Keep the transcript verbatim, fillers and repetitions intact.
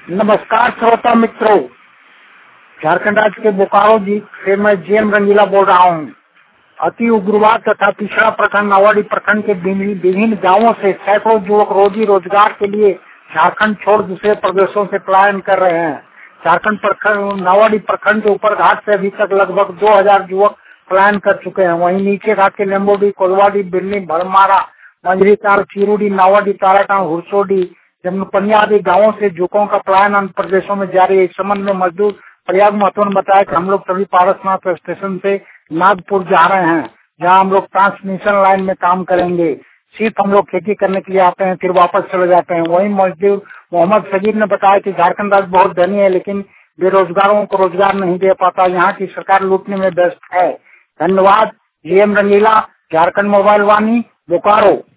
नमस्कार श्रोता मित्रों, झारखंड राज्य के बोकारो जी से मैं जीएम रंगीला बोल रहा हूँ। अति उग्रवाद तथा पिछड़ा प्रखंड नावाडी प्रखंड के विभिन्न गांवों से सैकड़ों युवक रोजी रोजगार के लिए झारखंड छोड़ दूसरे प्रदेशों से पलायन कर रहे हैं। झारखंड प्रखंड नावाडी प्रखंड के ऊपर घाट से अभी तक लगभग दो हजार युवक पलायन कर चुके हैं। वहीं नीचे घाट के लेम्बोडी, कोलवाडी, बिरनी, भरमारा, मंझरीताल, चिरुडी, नावाडी, ताराटांग, हुरसोडी, जमनपनिया आदि गांवों से युवकों का पलायन अन्य प्रदेशों में जारी है। इस संबंध में मजदूर प्रयाग महतो ने बताया कि हम लोग सभी पारसनाथ स्टेशन से नागपुर जा रहे हैं, जहां हम लोग ट्रांसमिशन लाइन में काम करेंगे। सिर्फ हम लोग खेती करने के लिए आते हैं, फिर वापस चले जाते हैं। वहीं मजदूर मोहम्मद सगीर ने बताया कि झारखंड राज्य बहुत धनी है, लेकिन बेरोजगारों को रोजगार नहीं दे पाता। यहाँ की सरकार लूटने में व्यस्त है। धन्यवाद। GM Rangila, Jharkhand mobile Vani, Bokaro.